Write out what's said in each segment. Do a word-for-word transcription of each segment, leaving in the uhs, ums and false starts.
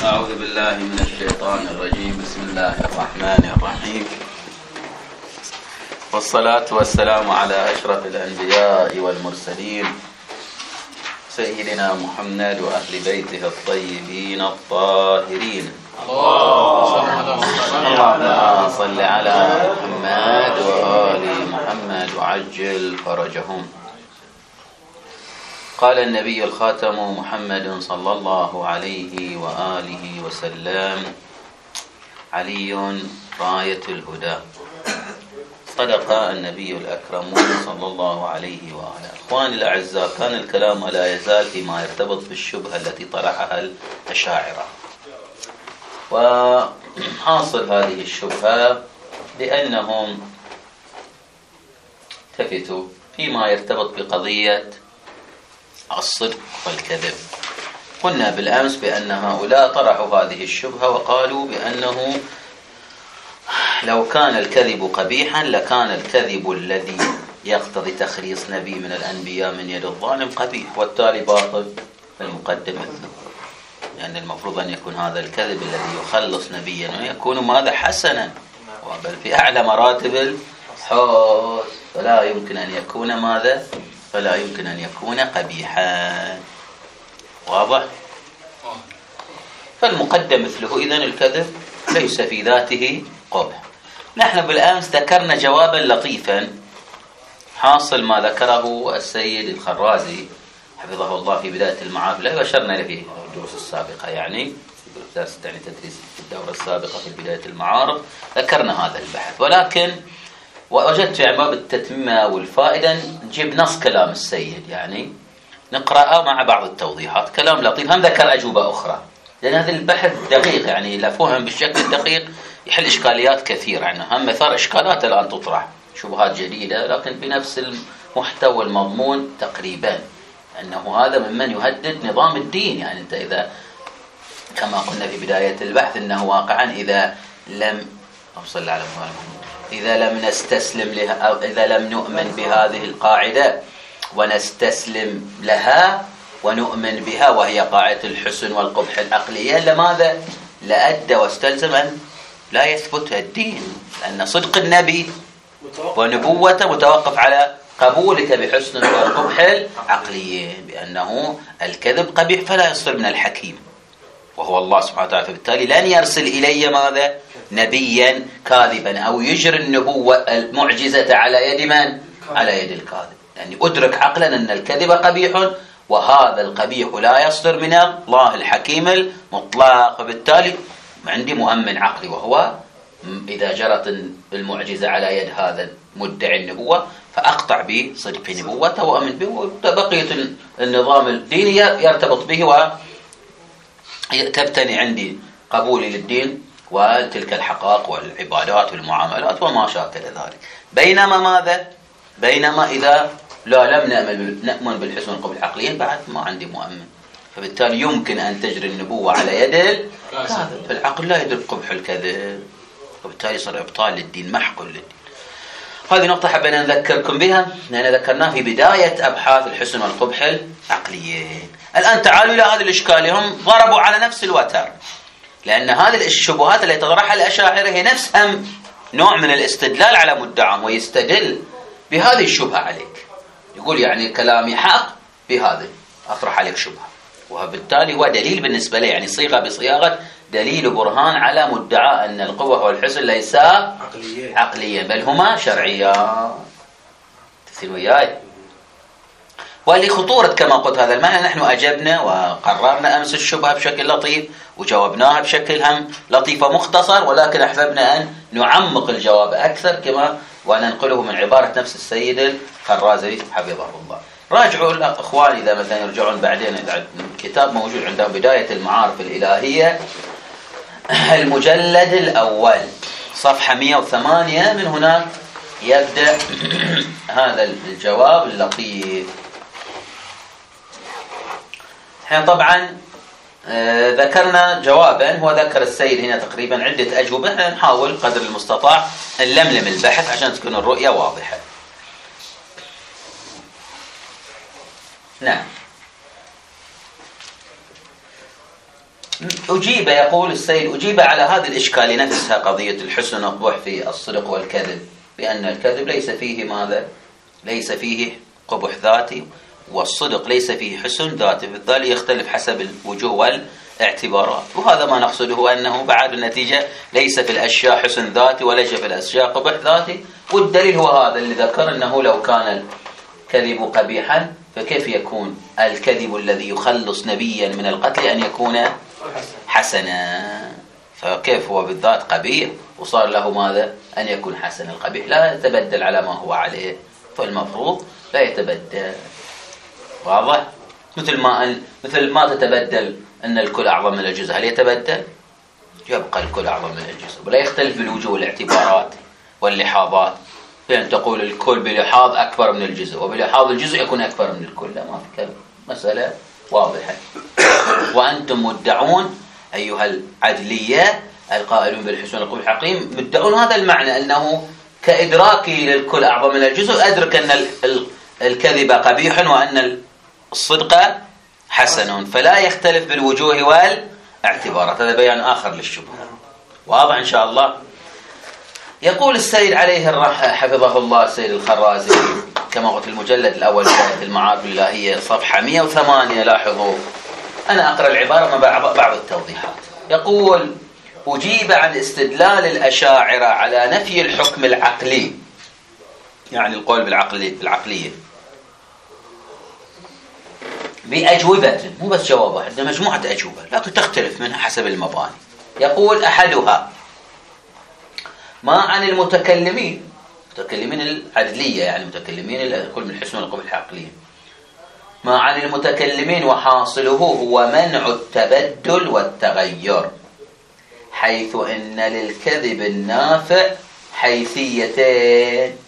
أعوذ بالله من الشيطان الرجيم. بسم الله الرحمن الرحيم، والصلاة والسلام على أشرف الأنبياء والمرسلين سيدنا محمد وأهل بيته الطيبين الطاهرين. اللهم صل على محمد وآل محمد وعجل فرجهم. قال النبي الخاتم محمد صلى الله عليه وآله وسلم: علي راية الهدى. صدق النبي الأكرم صلى الله عليه وآله. أخواني الأعزاء، كان الكلام لا يزال فيما يرتبط بالشبهة التي طرحها الأشاعرة، وحاصل هذه الشبهة لأنهم التفتوا فيما يرتبط بقضية الصدق والكذب. قلنا بالأمس بأن هؤلاء طرحوا هذه الشبهة وقالوا بأنه لو كان الكذب قبيحا لكان الكذب الذي يقتضي تخليص نبي من الأنبياء من يد الظالم قبيح، والتالي باطل المقدم مثله، لأن يعني المفروض أن يكون هذا الكذب الذي يخلص نبيا ويكون ماذا حسنا، بل في أعلى مراتب الحسن، فلا يمكن أن يكون ماذا فلا يمكن أن يكون قبيحا. واضح؟ فالمقدم مثله، إذن الكذب ليس في ذاته قبح. نحن بالأمس ذكرنا جوابا لطيفا حاصل ما ذكره السيد الخرازي حفظه الله في بداية المعارف، لا بشرنا له في الدروس السابقة، يعني درس يعني تدريس في الدورة السابقة في بداية المعارف ذكرنا هذا البحث، ولكن وجدت في باب التتمية والفائدة نجيب نص كلام السيد، يعني نقرأه مع بعض التوضيحات، كلام لطيف. هم ذكر أجوبة أخرى، لأن هذا البحث دقيق، يعني إذا فهم بالشكل الدقيق يحل إشكاليات كثيرة. يعني هم مثار إشكالات الآن تطرح، شبهات جديدة لكن بنفس المحتوى المضمون تقريبا، أنه هذا ممن يهدد نظام الدين. يعني أنت إذا كما قلنا في بداية البحث أنه واقعا إذا لم أصل على محمد إذا لم نستسلم لها أو إذا لم نؤمن بهذه القاعدة ونستسلم لها ونؤمن بها وهي قاعدة الحسن والقبح العقلية، لماذا؟ لأدى واستلزم أن لا يثبت الدين، لأن صدق النبي ونبوته متوقف على قبولك بحسن والقبح العقليين، بأنه الكذب قبيح فلا يصدر من الحكيم وهو الله سبحانه وتعالى، فبالتالي لن يرسل إلي ماذا؟ نبيا كاذبا أو يجري النبوة المعجزة على يد من؟ على يد الكاذب، يعني أدرك عقلا أن الكذب قبيح، وهذا القبيح لا يصدر من الله الحكيم المطلق، وبالتالي عندي مؤمن عقلي، وهو إذا جرت المعجزة على يد هذا مدعي النبوة فأقطع بصدق نبوته وأؤمن به، وبقية النظام الديني يرتبط به وتبتني عندي قبولي للدين وتلك الحقائق والعبادات والمعاملات وما شابه ذلك. بينما ماذا؟ بينما إذا لا لم نأمن نأمن بالحسن والقبح العقليين بعد ما عندي مؤمن، فبالتالي يمكن أن تجري النبوة على يد الكاذب، فالعقل لا يدرك قبح الكذب، وبالتالي صار إبطال للدين، محق للدين. هذه نقطة حبينا نذكركم بها لأن ذكرناها في بداية أبحاث الحسن والقبح العقليين. الآن تعالوا إلى هذه الإشكال، هم ضربوا على نفس الوتر، لأن هذه الشبهات التي تطرحها الأشاعرة هي نفسها نوع من الاستدلال على مدعاهم، ويستدل بهذه الشبهة عليك، يقول يعني كلامي حق بهذا أطرح عليك شبهة، وبالتالي هو دليل بالنسبة لي، يعني صيغة بصياغة دليل برهان على مدعاء أن القوة والحسن ليس عقليا عقليا بل هما شرعيا. تسير وياي؟ ولخطورة كما قلت هذا المعنى نحن أجبنا وقررنا أمس الشبهة بشكل لطيف وجاوبناها بشكل هم لطيف ومختصر، ولكن أحببنا أن نعمق الجواب أكثر كما وننقله من عبارة نفس السيد الخرازي حفظه الله. راجعوا الأخوان إذا مثلا يرجعون بعدين، الكتاب موجود عندهم بداية المعارف الإلهية المجلد الأول صفحة مئة وثمانية، من هناك يبدأ هذا الجواب اللطيف. احنا طبعا ذكرنا جوابا، هو ذكر السيد هنا تقريبا عدة أجوبة، نحاول قدر المستطاع نلملم البحث عشان تكون الرؤية واضحة. نعم. أجيب، يقول السيد، أجيب على هذه الإشكال نفسها قضية الحسن والقبح في الصدق والكذب بأن الكذب ليس فيه ماذا؟ ليس فيه قبح ذاتي، والصدق ليس فيه حسن ذاتي، بالتالي يختلف حسب الوجوه والاعتبارات. وهذا ما نقصده، أنه بعد النتيجة ليس في الأشياء حسن ذاتي وليس في الأشياء قبح ذاتي. والدليل هو هذا اللي ذكر، أنه لو كان الكذب قبيحا فكيف يكون الكذب الذي يخلص نبيا من القتل أن يكون حسنا؟ فكيف هو بالذات قبيح وصار له ماذا؟ أن يكون حسن. القبيح لا يتبدل على ما هو عليه، فالمفروض لا يتبدل. واضح؟ مثل ما مثل ما تتبدل أن الكل أعظم من الجزء، هل يتبدل؟ يبقى الكل أعظم من الجزء، ولا يختلف بالوجوه والاعتبارات واللحاظات، بأن تقول الكل بلحاظ أكبر من الجزء، وبلحاظ الجزء يكون أكبر من الكل. لا، ما في كلام، مسألة واضحة. وأنتم مدعون أيها العدلية القائلون بالحسن والقبح الحقيم، مدعون هذا المعنى، أنه كإدراكي للكل أعظم من الجزء أدرك أن الكذب قبيح وأن الصدق حسن، فلا يختلف بالوجوه والاعتبارات. هذا بيان آخر للشبهة. واضح إن شاء الله. يقول السيد عليه الرحمة حفظه الله السيد الخرازي كما قلت المجلد الأول في المعارف الإلهية صفحة مئة وثمانية، لاحظوا أنا أقرأ العبارة مع بعض التوضيحات. يقول: أجيب عن استدلال الأشاعرة على نفي الحكم العقلي، يعني القول بالعقلي بالعقلية، بأجوبة، مو بس جواب واحد، مجموعة أجوبة لكن تختلف منها حسب المباني. يقول: أحدها ما عن المتكلمين، متكلمين العدلية يعني متكلمين الكل من الحسن والقبح العقلي، ما عن المتكلمين وحاصله هو منع التبدل والتغير، حيث إن للكذب النافع حيثيتين.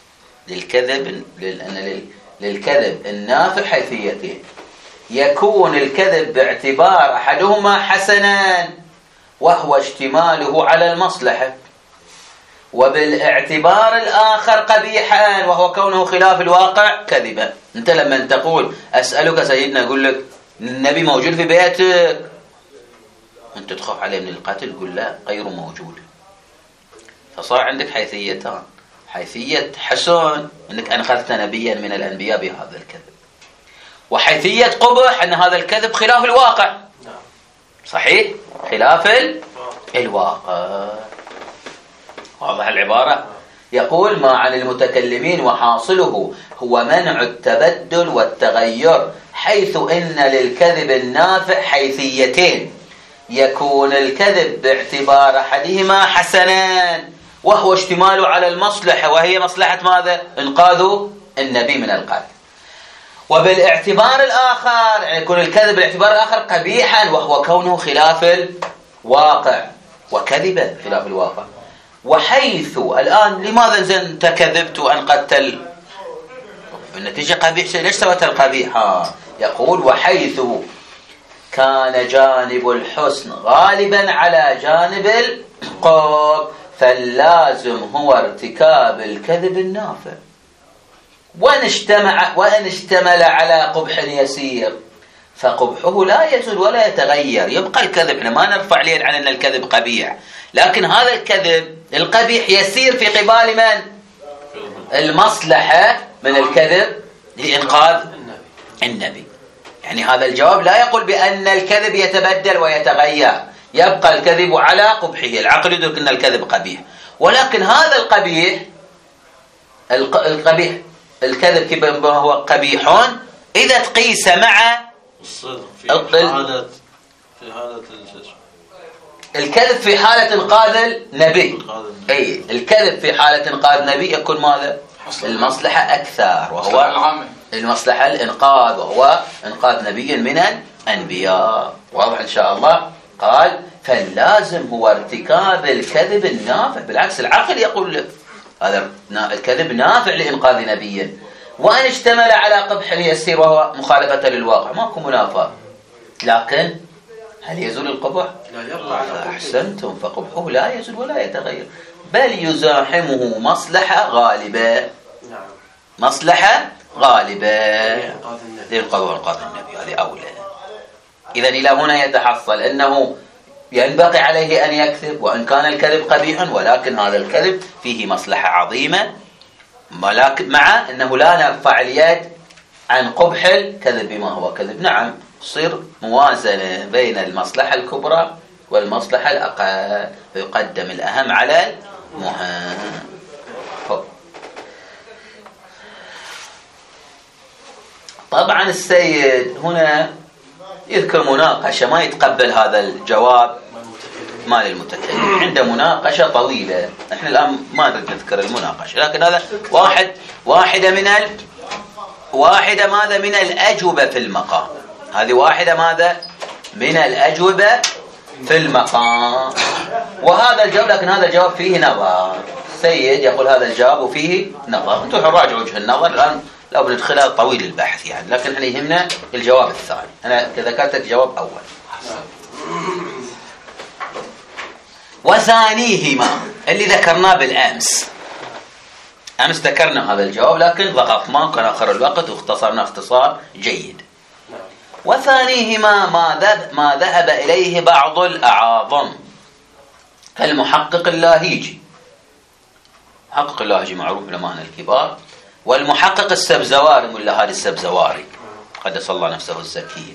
للكذب لأن للكذب النافع حيثيتين، يكون الكذب باعتبار أحدهما حسنا وهو اشتماله على المصلحة، وبالاعتبار الآخر قبيحا وهو كونه خلاف الواقع كذبا. أنت لما تقول أسألك سيدنا يقول لك النبي موجود في بيتك، أنت تخاف عليه من القتل، قل لا غير موجود، فصار عندك حيثيتان: حيثية حسن أنك أنقذت نبيا من الأنبياء بهذا الكذب، وحيثية قبح أن هذا الكذب خلاف الواقع. صحيح؟ خلاف الواقع. واضح العبارة؟ يقول: ما عن المتكلمين وحاصله هو منع التبدل والتغير، حيث إن للكذب النافع حيثيتين، يكون الكذب باعتبار أحدهما حسنا وهو اشتماله على المصلحة، وهي مصلحة ماذا؟ إنقاذ النبي من القتل، وبالاعتبار الآخر يعني يكون الكذب بالاعتبار الآخر قبيحا وهو كونه خلاف الواقع وكذبا خلاف الواقع. وحيث الآن لماذا زين تكذبت وأنقذت ال... بالنتيجة قبيح، ليش سويت القبيح؟ ها. يقول: وحيث كان جانب الحسن غالبا على جانب القبح فاللازم هو ارتكاب الكذب النافع، وإن اجتمع وإن اشتمل على قبح يسير فقبحه لا يزول ولا يتغير، يبقى الكذب. احنا ما نرفع اليد عن أن الكذب قبيح، لكن هذا الكذب القبيح يسير في قبال من؟ المصلحة من الكذب لإنقاذ النبي. يعني هذا الجواب لا يقول بأن الكذب يتبدل ويتغير، يبقى الكذب على قبحه. العقل يدرك أن الكذب قبيح، ولكن هذا القبيح القبيح الكذب كما هو قبيح إذا تقيس مع الصدق في حالة في حالة الكذب في حالة إنقاذ النبي. أي الكذب في حالة إنقاذ النبي يكون ماذا؟ المصلحة أكثر، وهو المصلحة الإنقاذ، وهو إنقاذ نبي من الأنبياء. واضح إن شاء الله. قال: فاللازم هو ارتكاب الكذب النافع. بالعكس العقل يقول لك هذا الكذب نافع لإنقاذ نبي، وأن اشتمل على قبح يسير وهو مخالفة للواقع، ماكو منافاة. لكن هل يزول القبح؟ لا يبقى. أحسنتم، فقبحه لا يزول ولا يتغير، بل يزاحمه مصلحة غالبة. نعم. مصلحة غالبة لإنقاذ النبي. لإنقاذ النبي، هذه أولى. إذن إلى هنا يتحصل أنه ينبغي عليه أن يكذب، وإن كان الكذب قبيحا ولكن هذا الكذب فيه مصلحة عظيمة، مع أنه لا نرفع اليد عن قبح الكذب بما هو كذب. نعم، تصير موازنة بين المصلحة الكبرى والمصلحة الأقل، فيقدم الأهم على المهم. طبعا السيد هنا يذكر مناقشة، ما يتقبل هذا الجواب مال المتكلم، عنده مناقشة طويلة. احنا الآن ما نريد نذكر المناقشة، لكن هذا واحد واحدة من ال واحدة ماذا من الأجوبة في المقام. هذه واحدة ماذا من الأجوبة في المقام، وهذا الجواب، لكن هذا الجواب فيه نظر. السيد يقول هذا الجواب فيه نظر، انتم راجعوا وجه النظر. الآن لو بندخلها طويل البحث يعني، لكن احنا يهمنا الجواب الثاني. انا ذكرت الجواب اول. وثانيهما اللي ذكرناه بالامس، امس ذكرنا هذا الجواب لكن ضغطناه كان اخر الوقت واختصرنا اختصار جيد. وثانيهما ما ما ذهب اليه بعض الاعاظم كالمحقق اللاهيجي. محقق اللاهيجي معروف علماءنا الكبار، والمحقق السبزواري ملا هادي السبزواري قدس الله نفسه الزكية،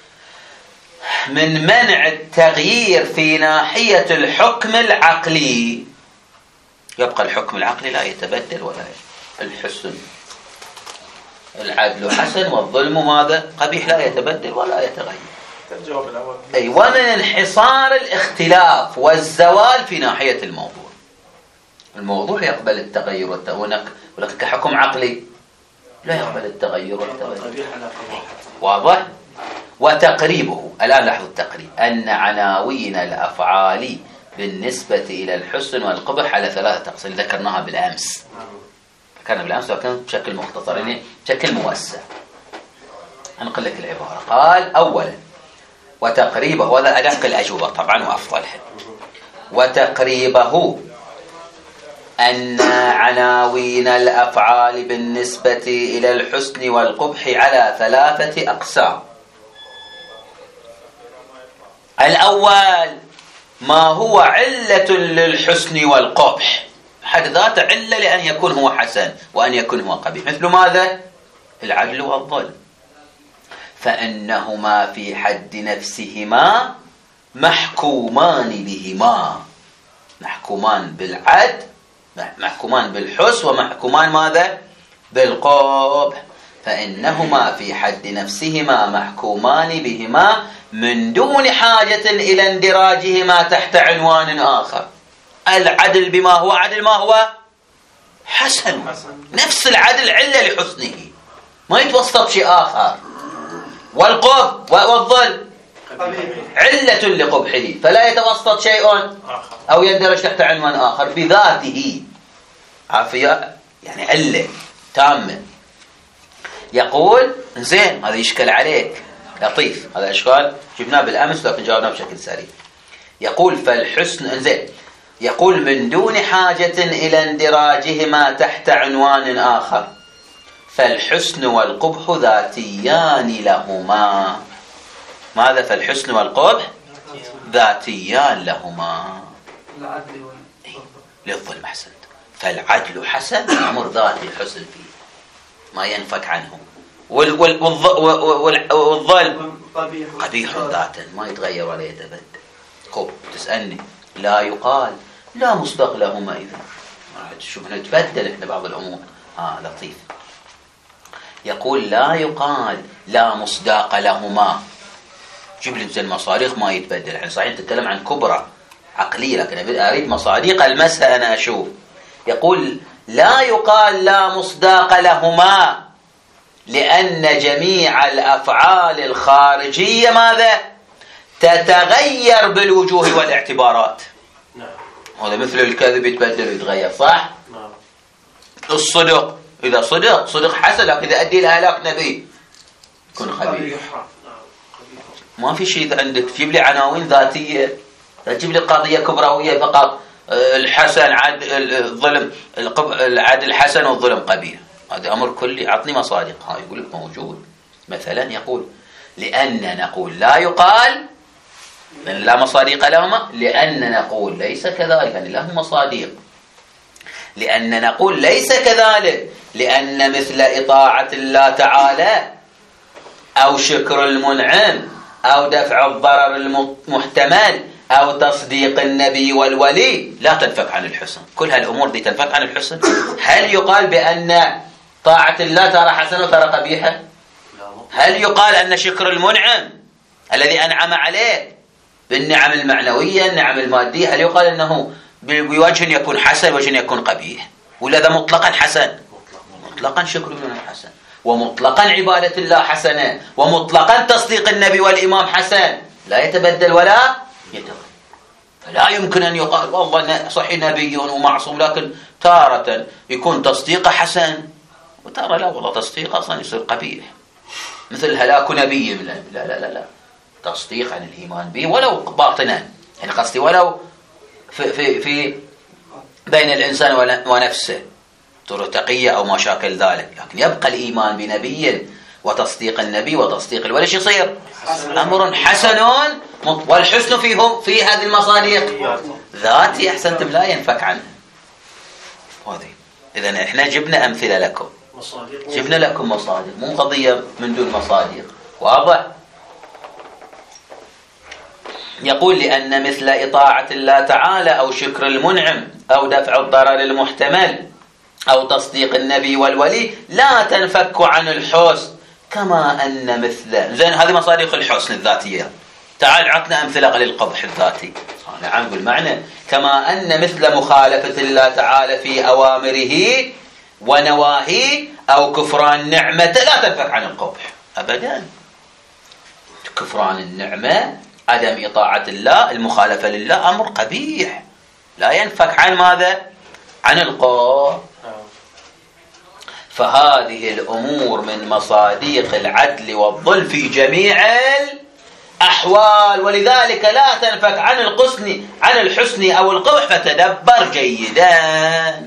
من منع التغيير في ناحية الحكم العقلي. يبقى الحكم العقلي لا يتبدل ولا الحسن، العدل حسن والظلم ماذا قبيح، لا يتبدل ولا يتغير. الجواب الأول أي ومن انحصار الاختلاف والزوال في ناحية الموضوع. الموضوع يقبل التغير والتغير، ولكن كحكم عقلي لا يقبل التغير والتغير. واضح؟ وتقريبه، الآن لاحظوا التقريب، أن عناوين الأفعال بالنسبة إلى الحسن والقبح على ثلاثة أقسام ذكرناها بالأمس. ذكرنا بالأمس لكن بشكل مختصر يعني بشكل موسع. أنقل لك العبارة. قال أولا وتقريبه، وهذا أدق الأجوبة طبعا وأفضلها. وتقريبه أن عناوين الأفعال بالنسبة إلى الحسن والقبح على ثلاثة أقسام. الأول ما هو علة للحسن والقبح، حد ذاته علة لأن يكون هو حسن وأن يكون هو قبيح، مثل ماذا؟ العدل والظلم، فإنهما في حد نفسهما محكومان بهما، محكومان بالعدل، محكومان بالحسن، ومحكومان ماذا؟ بالقبح. فإنهما في حد نفسهما محكومان بهما من دون حاجة إلى اندراجهما تحت عنوان آخر. العدل بما هو عدل ما هو حسن، نفس العدل علة لحسنه، ما يتوسط شيء آخر. والقبح والظلم علة لقبحه، فلا يتوسط شيء أو يندرج تحت عنوان آخر بذاته، عافية يعني علة تامة. يقول زين هذا يشكل عليك، لطيف هذا إشكال جبناه بالأمس لكن جاوبناه بشكل سريع. يقول فالحسن زين، يقول من دون حاجة إلى اندراجهما تحت عنوان آخر، فالحسن والقبح ذاتيان لهما. ماذا؟ فالحسن والقبح ذاتيان لهما. العدل للظلم أحسنت، فالعدل حسن، أمر ذاتي الحسن فيه ما ينفك عنه، والظلم قبيح ذاتا ما يتغير ولا يتبدل. كوب تسألني لا يقال لا مصداق لهما، إذا شوف نتبدل إحنا بعض الأمور. آه لطيف. يقول لا يقال لا مصداق لهما، جيب لي زي المصاريخ ما يتبدل. يعني صحيح تتكلم عن كبرى عقلية لكن أريد مصاديق المسها أنا أشوف. يقول لا يقال لا مصداق لهما لأن جميع الأفعال الخارجية ماذا؟ تتغير بالوجوه والاعتبارات. هذا مثل الكذب يتبدل ويتغير، صح؟ الصدق إذا صدق صدق حسن، لكن إذا أدي لهلاك نبي يكون خبيث. ما في شيء عندك تجيب لي عناوين ذاتية، تجيب لي قضية كبروية فقط، الحسن عدل الظلم، العدل حسن والظلم قبيح، هذا أمر كلي. عطني مصادق. ها يقول لك موجود. مثلا يقول لأن نقول لا يقال من لا مصاديق لهما، لأن نقول ليس كذلك يعني لهم مصاديق، لأن نقول ليس كذلك لأن مثل إطاعة الله تعالى أو شكر المنعم أو دفع الضرر المحتمل أو تصديق النبي والولي لا تنفك عن الحسن. كل هالأمور دي تنفك عن الحسن. هل يقال بأن طاعة الله ترى حسنة وترى قبيحة؟ هل يقال أن شكر المنعم الذي أنعم عليه بالنعم المعنوية النعم المادية هل يقال أنه بوجه يكون حسن وجه يكون قبيح؟ ولا ذا مطلقا حسن؟ مطلقا شكر المنعم حسن، ومطلقا عبادة الله حسنة، ومطلقا تصديق النبي والإمام حسن، لا يتبدل ولا يتغير. فلا يمكن أن يقال والله صحيح نبي ومعصوم لكن تارة يكون تصديقه حسن وتارة لا والله تصديقه أصلا يصير قبيح، مثل هلاك نبي. لا لا لا لا تصديق عن الإيمان به ولو باطنا، يعني قصدي ولو في, في, في بين الإنسان ونفسه طرق تقية أو ما شاكل ذلك، لكن يبقى الإيمان بنبي وتصديق النبي وتصديق الولي يصير أمر حسن، والحسن فيهم في هذه المصاديق ذاتي أحسنتم لا ينفك عنه. إذن إحنا جبنا أمثلة لكم، جبنا لكم مصادق، مو قضية من دون مصادق. واضح؟ يقول لأن مثل إطاعة الله تعالى أو شكر المنعم أو دفع الضرر المحتمل أو تصديق النبي والولي لا تنفك عن الحسن كما أن مثل. زين هذه مصادق الحسن الذاتية. تعال عطنا أمثلة للقبح الذاتي. نعم بالمعنى كما أن مثل مخالفة الله تعالى في أوامره ونواهيه أو كفران نعمة لا تنفك عن القبح أبدا. كفران النعمة عدم إطاعة الله المخالفة لله أمر قبيح لا ينفك عن ماذا؟ عن القبح. فهذه الأمور من مصاديق العدل والظلم في جميع الأحوال، ولذلك لا تنفك عن القسن عن الحسن أو القبح فتدبر جيدا.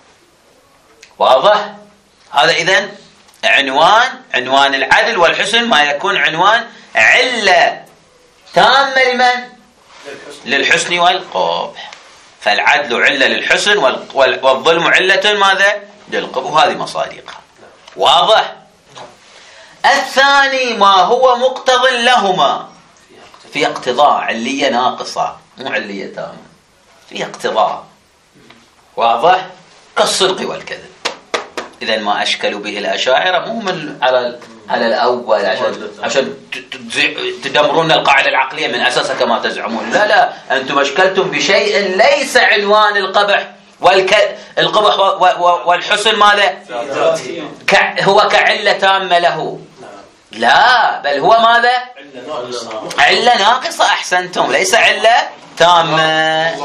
واضح؟ هذا إذن عنوان عنوان العدل والحسن، ما يكون عنوان علة تامة لمن؟ للحسن والقبح. فالعدل علة للحسن والظلم علة ماذا؟ للقبح، وهذه مصادقها. واضح؟ الثاني ما هو مقتض لهما في اقتضاء، علية ناقصة مو علية تامة، في اقتضاء. واضح؟ كالصدق والكذب. إذا ما أشكلوا به الأشاعرة مو من على على الأول عشان عشان تدمرون القاعدة العقلية من أساسها كما تزعمون. لا لا، أنتم أشكلتم بشيء ليس عنوان القبح والك القبح والحسن ماذا؟ هو كعلة تامة له. لا، بل هو ماذا؟ علة ناقصة. أحسنتم، ليس علة تامة.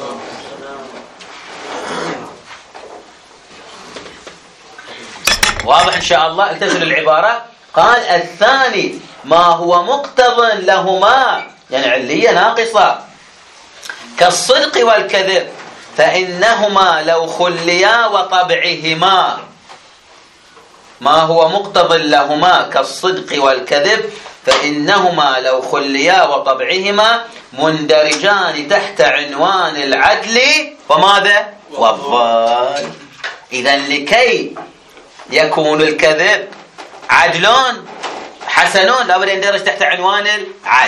واضح إن شاء الله؟ التزم العبارة. قال الثاني ما هو مقتض لهما، يعني علية ناقصة كالصدق والكذب، فإنهما لو خليا وطبعهما. ما هو مقتض لهما كالصدق والكذب فإنهما لو خليا وطبعهما مندرجان تحت عنوان العدل وماذا؟ والظلم. إذن لكي يكون الكذب عدلون حسنون لابد أن يندرج تحت عنوان العدل.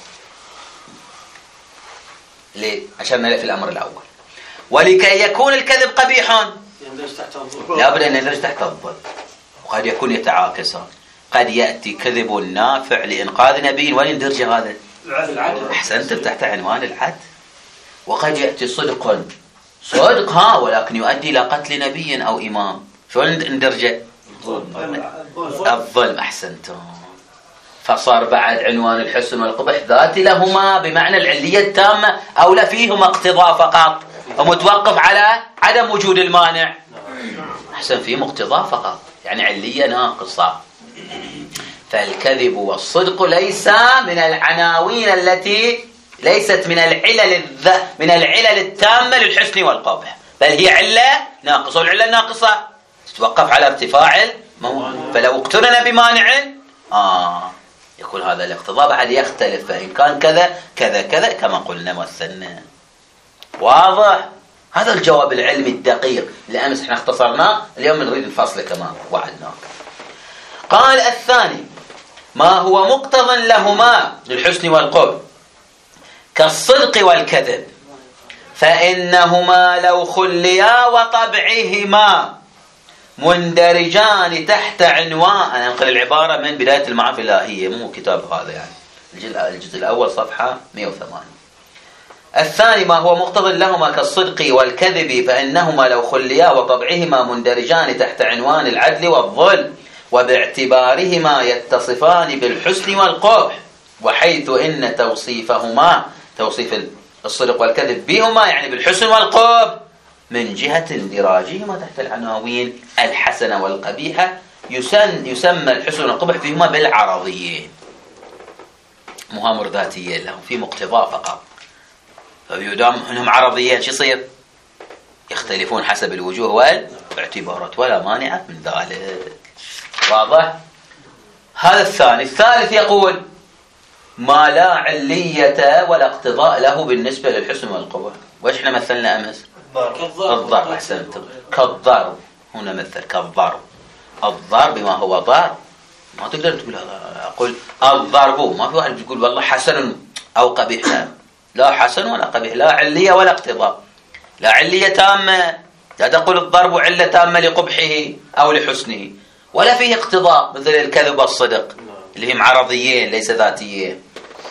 ليه؟ عشان نلف الأمر الأول. ولكي يكون الكذب قبيحا لابد أن يندرج تحت الظلم. وقد يكون يتعاكسان، قد يأتي كذب نافع لإنقاذ نبي ويندرج هذا أحسنت تحت عنوان العدل. وقد يأتي صدق صدق ها ولكن يؤدي إلى قتل نبي أو إمام، شو ندرجه؟ الظلم. أحسنتم. فصار بعد عنوان الحسن والقبح ذاتي لهما بمعنى العلية التامة، أو لا فيهما اقتضاء فقط ومتوقف على عدم وجود المانع. أحسن، فيه اقتضاء فقط يعني علية ناقصة. فالكذب والصدق ليس من العناوين التي ليست من العلل الذ... من العلل التامة للحسن والقبح، بل هي علة ناقصة. والعلة الناقصة تتوقف على ارتفاع الموانع، فلو اقترن بمانع آه يكون هذا الاقتضاء بعد يختلف، فإن كان كذا كذا كذا كما قلنا مثلنا. واضح؟ هذا الجواب العلمي الدقيق اللي أمس احنا اختصرناه، اليوم نريد الفصل كمان وعدناك. قال الثاني ما هو مقتضى لهما للحسن والقبح كالصدق والكذب، فإنهما لو خليا وطبعهما مندرجان تحت عنوان، أنا أنقل العبارة من بداية المعارف الإلهية مو كتاب هذا يعني، الجزء الأول صفحة مئة وثمانية. الثاني ما هو مقتضى لهما كالصدق والكذب، فإنهما لو خليا وطبعهما مندرجان تحت عنوان العدل والظلم، وباعتبارهما يتصفان بالحسن والقبح، وحيث إن توصيفهما توصيف الصدق والكذب بهما يعني بالحسن والقبح من جهة اندراجهما تحت العناوين الحسنة والقبيحة يسن يسمى الحسن والقبح فيهما بالعرضيين، مهامر ذاتية لهم في مقتضى فقط، فبيدام انهم عرضيين شو يصير؟ يختلفون حسب الوجوه والاعتبارات ولا مانع من ذلك. واضح؟ هذا الثاني. الثالث يقول ما لا علية ولا اقتضاء له بالنسبة للحسن والقبح. وايش احنا مثلنا امس؟ الضرب. احسنتم، كالضرب. هنا مثل كالضرب. الضرب ما هو ضرب، ما تقدر تقول اقول الضرب، ما في واحد يقول والله حسن او قبيح، لا لا حسن ولا قبيح، لا علية ولا اقتضاء. لا علية تامة، لا تقول الضرب علة تامة لقبحه او لحسنه، ولا فيه اقتضاء مثل الكذب والصدق اللي هم عرضيين ليس ذاتيين.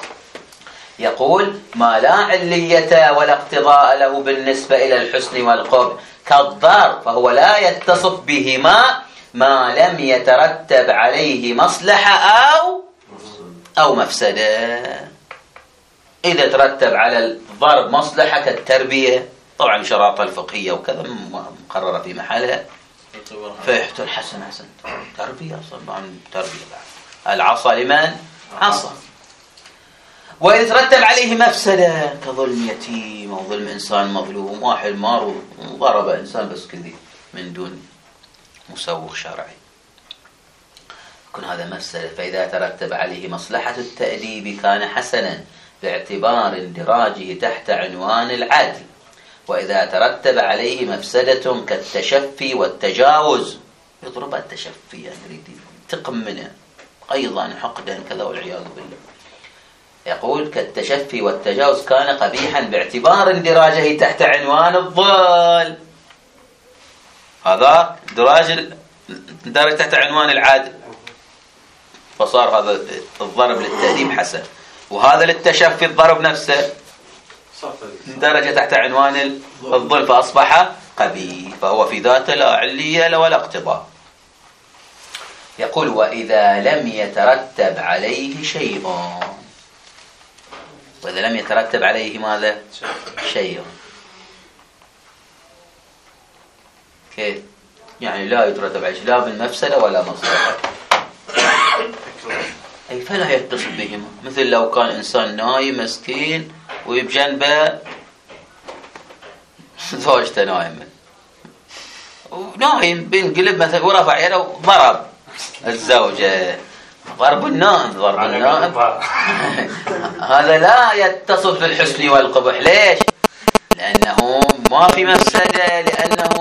يقول ما لا علية ولا اقتضاء له بالنسبة إلى الحسن والقبح كالضرب، فهو لا يتصف بهما ما لم يترتب عليه مصلحة أو أو مفسدة. إذا ترتب على الضرب مصلحة كالتربية، طبعا شراطة الفقهية وكذا مقررة في محلها، فيحتل حسن حسن تربية طبعا تربية بعد العصا لمن عصا. وإذا ترتب عليه مفسدة كظلم يتيم أو ظلم إنسان مظلوم، واحد مار وضرب إنسان بس كذي من دون مسوغ شرعي، يكون هذا مفسدة. فإذا ترتب عليه مصلحة التأديب كان حسنا باعتبار اندراجه تحت عنوان العدل. وإذا ترتب عليه مفسدة كالتشفي والتجاوز، يضرب التشفي يعني يريد ينتقم منه أيضا حقدا كذا والعياذ بالله، يقول كالتشفي والتجاوز كان قبيحا باعتبار اندراجه تحت عنوان الظلم. هذا اندراج اندرج تحت عنوان العدل، فصار هذا الضرب للتأديب حسن، وهذا للتشفي الضرب نفسه اندرج تحت عنوان الظلم فأصبح قبيح، فهو في ذاته لا علية ولا اقتضاء. يقول وإذا لم يترتب عليه شيء، وإذا لم يترتب عليه ماذا؟ شيء. كيف؟ يعني لا يترتب عليه لا بالمفسدة ولا مصلحة، أي فلا يتصل بهما. مثل لو كان إنسان نايم مسكين وبجنبه زوجته نايمة، ونايم بينقلب مثلا ورفع يده وضرب الزوجة، ضرب النائم ضرب النائم هذا لا يتصف بالحسن والقبح. ليش؟ لأنه ما في مفسدة، لأنه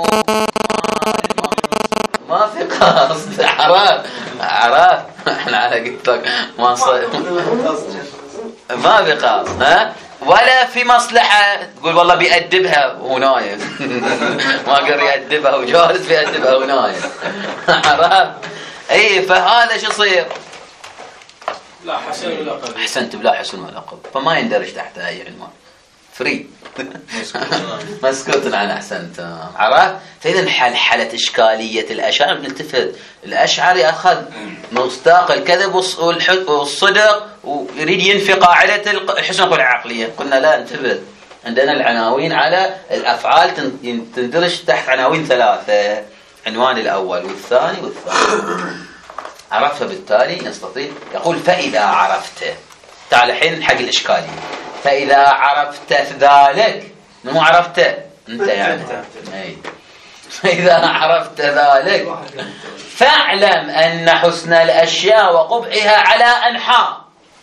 ما في قصد. عرف عرف احنا على قلتك ما صار ما في قصد، ها، ولا في مصلحة تقول والله بيأدبها وهو نايم ما قدر يأدبها وجالس بيأدبها وهو نايم. عرف؟ اي فهذا شو يصير؟ لا حسن ولا قبيح. احسنت، بلا حسن ولا قبيح، فما يندرج تحت اي عنوان، فري مسكوت عن. احسنت. عرفت؟ فاذا حلحلت اشكاليه الاشعار. نلتفت الاشعري اخذ مصداق الكذب والصدق ويريد ينفي قاعده الحسن والعقليه. قلنا لا، انتبه، عندنا العناوين على الافعال تندرج تحت عناوين ثلاثه، عنوان الاول والثاني والثالث. عرفت؟ بالتالي يستطيع يقول فاذا عرفت. تعال الحين حق الاشكاليه. فإذا عرفت ذلك، مو عرفت أنت يعني، أي فإذا عرفت ذلك فاعلم أن حسن الأشياء وقبحها على أنحاء،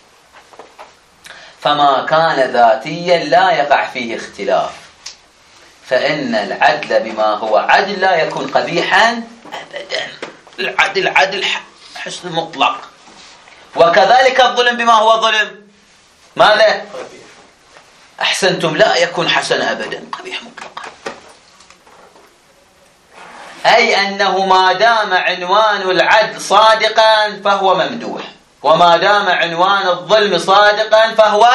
فما كان ذاتيا لا يقع فيه اختلاف، فإن العدل بما هو عدل لا يكون قبيحا أبدا. العدل عدل حسن مطلق، وكذلك الظلم بما هو ظلم ماذا؟ أحسنتم لا يكون حسن أبدا، قبيح مطلقا. أي أنه ما دام عنوان العدل صادقا فهو ممدوح، وما دام عنوان الظلم صادقا فهو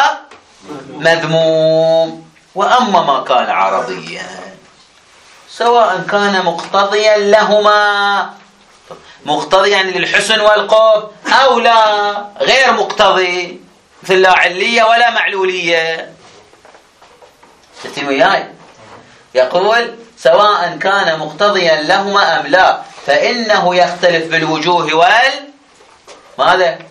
مذموم. وأما ما كان عرضيا سواء كان مقتضيا لهما، مقتضيا للحسن والقبح، أو لا غير مقتضي مثل لا علية ولا معلولية. شفتي وياي؟ يقول سواء كان مقتضيا لهما أم لا، فإنه يختلف بالوجوه وال ماذا؟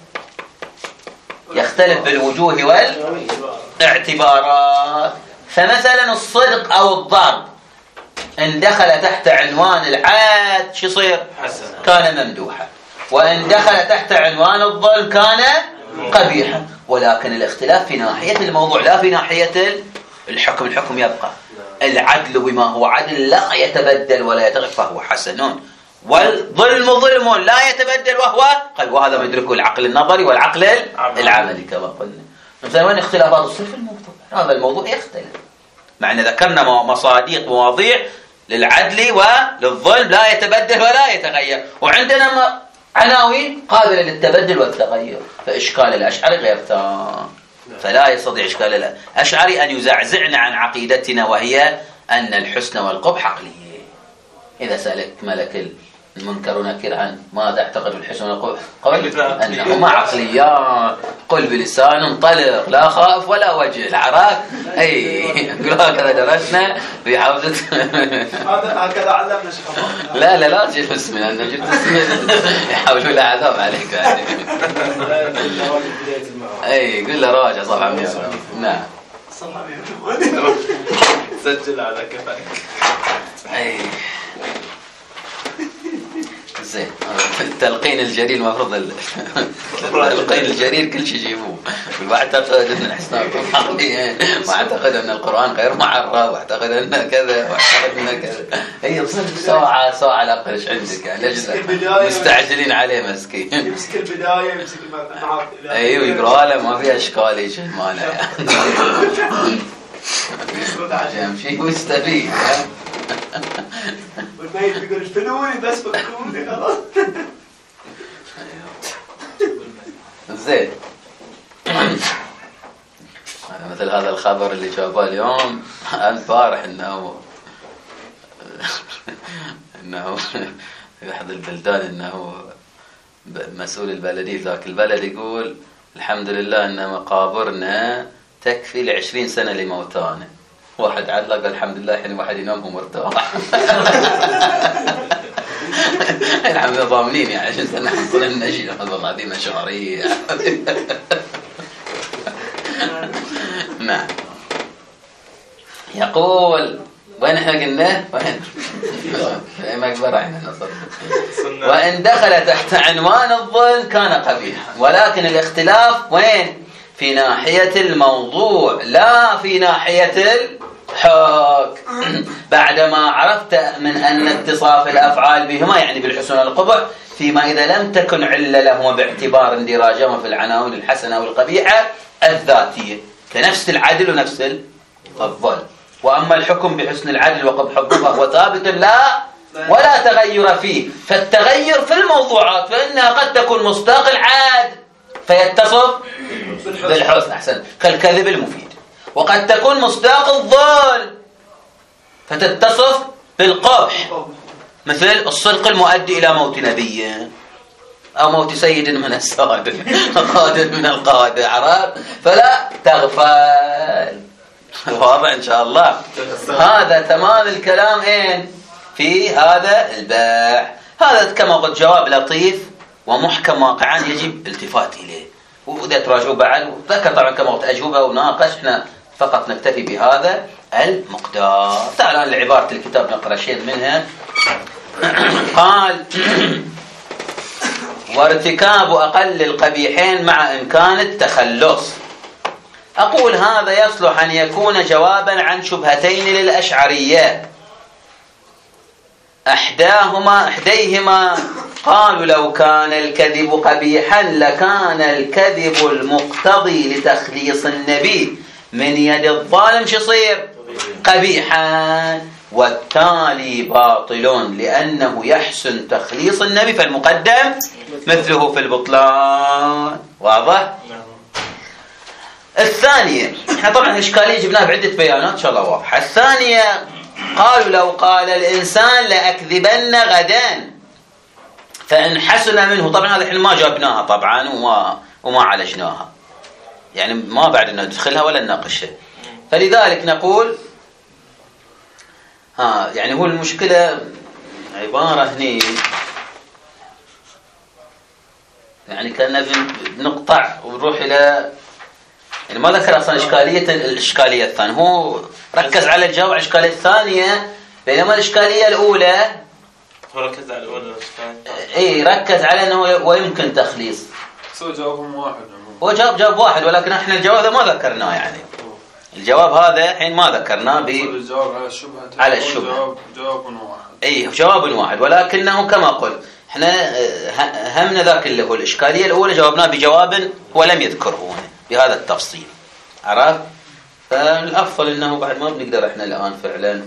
يختلف بالوجوه والاعتبارات. فمثلا الصدق أو الضرب إن دخل تحت عنوان العاد شو يصير؟ كان ممدوحا، وإن دخل تحت عنوان الظلم كان قبيحا. ولكن الاختلاف في ناحية الموضوع لا في ناحية الحكم. الحكم يبقى العدل بما هو عدل لا يتبدل ولا يتغير فهو حسن، والظلم ظلم لا يتبدل وهو قبيح. وهذا ما يدركه العقل النظري والعقل العملي كما قلنا. مثلا وين اختلافات تصير في الموضوع؟ هذا الموضوع يختلف، مع أن ذكرنا مصادق مواضيع للعدل وللظلم لا يتبدل ولا يتغير، وعندنا عناوين قابلة للتبدل والتغير. فإشكال الأشعري غير تام، فلا يستطيع إشكال الأشعري أن يزعزعنا عن عقيدتنا، وهي أن الحسن والقبح عقلية. إذا سألك ملك المنكر ونكر عن ما تعتقد الحسن والقبح، قل أنهما عقليان. قل بلسان انطلق لا خائف ولا وجه. العراق أي يقول هكذا درسنا في حوزة. هكذا علمنا شيخ. لا لا لا تجيب اسمي، لأنه جبت اسمي يحاولوا لا عذاب عليك يعني. أي قل له راجع صفحة مية. نعم صفحة مية. سجل على كفاك. أي زين. التلقين الجرير المفروض التلقين الجرير كل شيء يجيبوه. واعتقد ان الحسن والقبح عقليين، واعتقد ان القرآن غير معرب، واعتقد ان كذا، واعتقد ان كذا. هي تصير ساعة ساعة على الأقل. ايش عندك يعني؟ ليش مستعجلين عليه مسكين؟ يمسك البداية يمسك المعاد. ايوه يقرأ له ما في اشكال ايش مانع. يمشي ويستفيد. والميت بيقول اشفلوني بس فكوني خلاص. زين. مثل هذا الخبر اللي شافه اليوم البارح انه انه في احد البلدان انه مسؤول البلدي في ذاك البلد يقول الحمد لله ان مقابرنا تكفي لعشرين سنة لموتانا. واحد علق قال الحمد لله يعني واحد ينام ومرتاح. الحمد لله ضامنين يعني عشان سنة حصل النجي. والله هذه مشاريع. نعم. يقول وين احنا قلنا؟ وين؟ في مقبرة احنا نصر. وإن دخل تحت عنوان الظلم كان قبيحا، ولكن الاختلاف وين؟ في ناحية الموضوع لا في ناحية الحكم. بعدما عرفت من أن اتصاف الأفعال بهما يعني بالحسن والقبح فيما إذا لم تكن علة لهما باعتبار اندراجهما في العناوين الحسنة والقبيحة الذاتية كنفس العدل ونفس الظلم. وأما الحكم بحسن العدل وقبح الظلم فهو ثابت لا ولا تغير فيه. فالتغير في الموضوعات فإنها قد تكون مصداق العاد فيتصف بالحسن أحسن كالكذب المفيد، وقد تكون مصداق الظلم فتتصف بالقبح مثل الصدق المؤدي إلى موت نبي أو موت سيد من السادة قادر من القادة عرب فلا تغفل. واضح إن شاء الله. هذا تمام الكلام إيه في هذا الباع. هذا كما قلت جواب لطيف ومحكم واقعا يجب التفات إليه، وإذا تراجعوا بعد ذكر طبعا كما قلت أجوبة وناقشنا فقط نكتفي بهذا المقدار. تعال الآن لعبارة الكتاب نقرأ شيء منها. قال وارتكاب أقل القبيحين مع إمكان التخلص. أقول هذا يصلح أن يكون جوابا عن شبهتين للأشعرية. أحداهما أحديهما قالوا لو كان الكذب قبيحا لكان الكذب المقتضي لتخليص النبي من يد الظالم شصير قبيحا، والتالي باطل لأنه يحسن تخليص النبي فالمقدم مثله في البطلان. واضح؟ الثانية، احنا طبعا الإشكالية جبناها بعدة بيانات إن شاء الله واضحة. الثانية قالوا لو قال الإنسان لأكذبن غدا فإن حسن منه، طبعا هذا احنا ما جابناها طبعا وما, وما عالجناها، يعني ما بعد ندخلها ولا نناقشها، فلذلك نقول ها يعني هو المشكلة عبارة هني يعني كأننا بنقطع ونروح إلى يعني ما ذكر أصلا إشكالية الإشكالية الثانية، هو ركز على الجواب على الإشكالية الثانية، بينما الإشكالية الأولى هو ركز على الأولى الإشكالية إيه ركز على أنه ويمكن تخليص. سو جوابهم واحد. هو جواب جواب واحد، ولكن احنا الجواب هذا ما ذكرناه، يعني الجواب هذا الحين ما ذكرناه ب الجواب على الشبهة على الشبهة جواب جواب واحد. إيه جواب واحد، ولكنه كما قلت احنا همنا ذاك اللي هو الإشكالية الأولى جاوبناه بجواب ولم يذكره هنا بهذا التفصيل. عرفت؟ فالأفضل أنه بعد ما بنقدر إحنا الآن فعلا،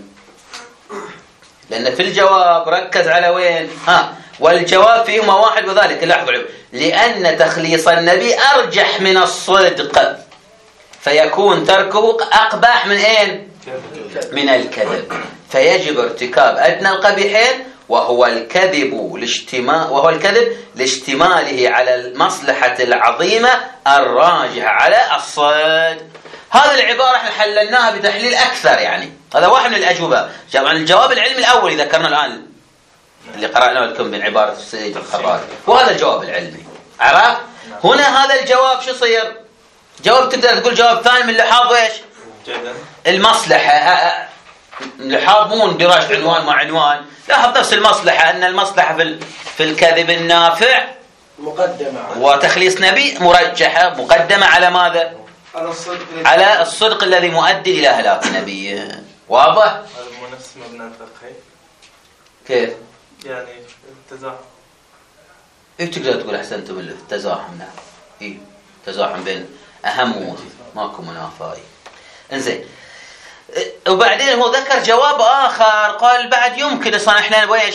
لأن في الجواب ركز على وين؟ ها والجواب فيهما واحد، وذلك لاحظوا لأن تخليص النبي أرجح من الصدق فيكون تركه أقبح من أين؟ من الكذب، فيجب ارتكاب أدنى القبيحين وهو الكذب لاشتمال وهو الكذب لاشتماله على المصلحة العظيمة الراجحة على الصدق. هذه العبارة احنا حللناها بتحليل أكثر، يعني هذا واحد من الأجوبة. طبعا الجواب العلمي الأول ذكرنا الآن اللي قرأناه لكم من عبارة السيد الخرازي، وهذا الجواب العلمي. عرفت؟ هنا هذا الجواب شو صير؟ جواب تقدر تقول جواب ثاني من لحاظ ايش؟ المصلحة. لحاظ مو دراسة عنوان مع عنوان، لاحظ نفس المصلحة، أن المصلحة في في الكذب النافع مقدمة وتخليص نبي مرجحة مقدمة على ماذا؟ على الصدق على الصدق الذي مؤدي إلى هلاك نبي. واضح؟ هذا مو نفس مبنى الفقهي. كيف؟ يعني التزاحم. إيه تقدر تقول أحسنتم اللي التزاحم. نعم إيه تزاحم بين أهم ومهم، ماكو منافاة. إنزين، وبعدين هو ذكر جواب آخر قال بعد يمكن أصلا إحنا ويش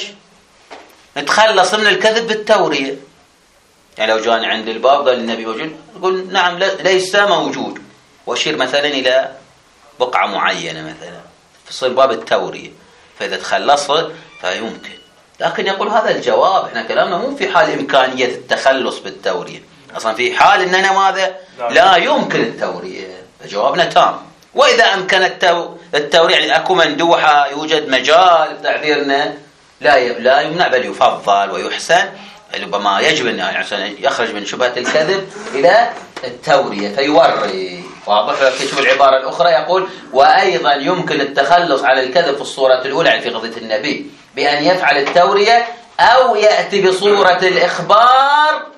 نتخلص من الكذب بالتورية. يعني لو جاني عند الباب قال النبي موجود، يقول نعم ليس موجود، وأشير مثلا إلى بقعة معينة مثلا في باب التورية، فإذا تخلصت فيمكن. لكن يقول هذا الجواب احنا كلامنا مو في حال إمكانية التخلص بالتورية، أصلا في حال أننا ماذا لا يمكن التورية، فجوابنا تام. وإذا أمكن التو... التورية يعني أكو مندوحة يوجد مجال تعذيرنا لا ي... لا يمنع بل يفضل ويحسن، ربما يجب أن يعني يخرج من شبهة الكذب إلى التورية فيوري. واضح؟ يكتب العبارة الأخرى يقول وأيضا يمكن التخلص على الكذب في الصورة الأولى يعني في قضية النبي بأن يفعل التورية أو يأتي بصورة الإخبار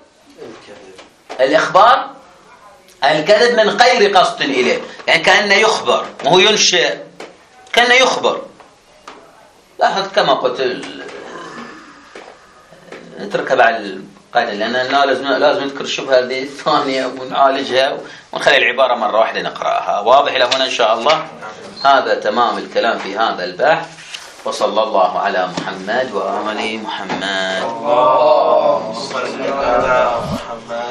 الإخبار الكذب من غير قصد إليه، يعني كأنه يخبر وهو ينشئ، كأنه يخبر. لاحظ كما قلت نتركها بعد القاعدة، لأن لازم لازم نذكر الشبهة هذه الثانية ونعالجها ونخلي العبارة مرة واحدة نقرأها. واضح إلى هنا إن شاء الله؟ هذا تمام الكلام في هذا البحث، وصلى الله على محمد وآل محمد. اللهم صل على محمد.